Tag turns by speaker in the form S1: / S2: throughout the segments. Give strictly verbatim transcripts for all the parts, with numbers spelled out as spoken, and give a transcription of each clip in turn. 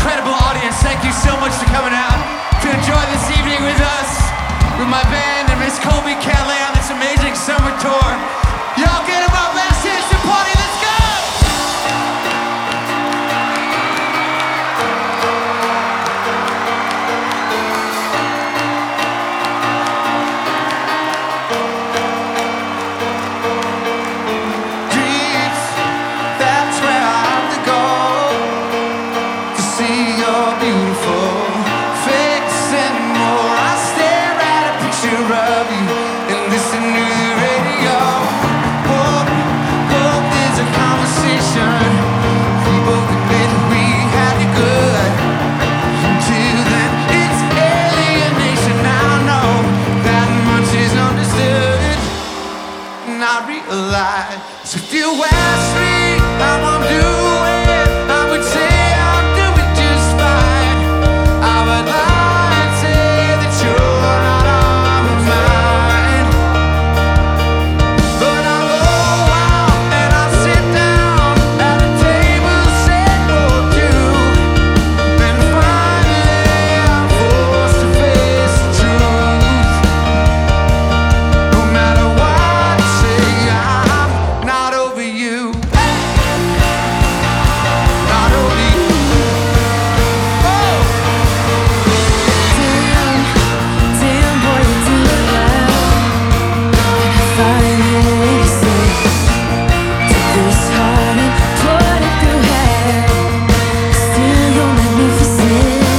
S1: incredible audience. Thank you so much for coming out to enjoy this evening with us, with my band and Miss Colby Catley on this amazing summer tour. Y'all get them up, last chance to party, let's go! Dreams, that's where I have to go to see your beautiful face and more. I stare at a picture of you and listen to the radio. Hope, hope there's a conversation. We both admit we had it good. Until then, it's alienation. I know that much is understood. And I realize if you ask me how I'm doing, I would say I'm doing just fine. I would lie and say that you're not on my mind. But I go out and I sit down at a table set for two, and finally I'm forced to face the truth. No matter what you say, I'm not over you. Not over you. Oh!
S2: Damn, damn boy, you do it well. And I find a way to say, take this heart and put it through hell. Still you're magnificent.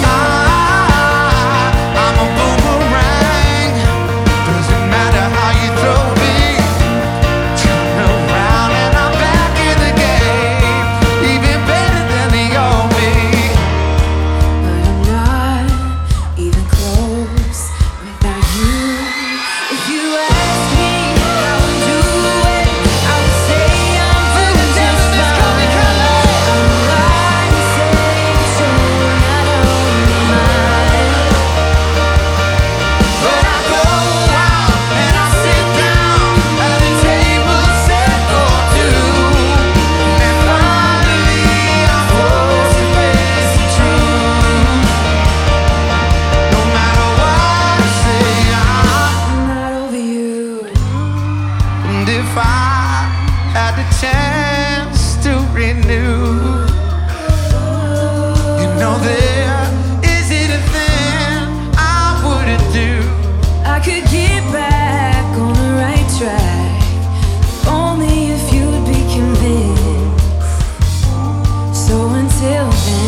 S1: I'm a boomerang. Doesn't matter how you throw me. Turn around and I'm back in the game. Even better than the old me.
S2: But I'm not even close without you. If you ask me how I'm doing, I would say I'm doing just fine. I'm lying to say that you're not on my mind.
S1: But I go out and I sit down at a table set for two, and finally I'm forced to face the truth. No matter what I say, I'm
S2: I'm not over you.
S1: And if I had the chance to renew, you know there isn't a thing I wouldn't do.
S2: I could get back on the right track, if only if you'd be convinced. So until then,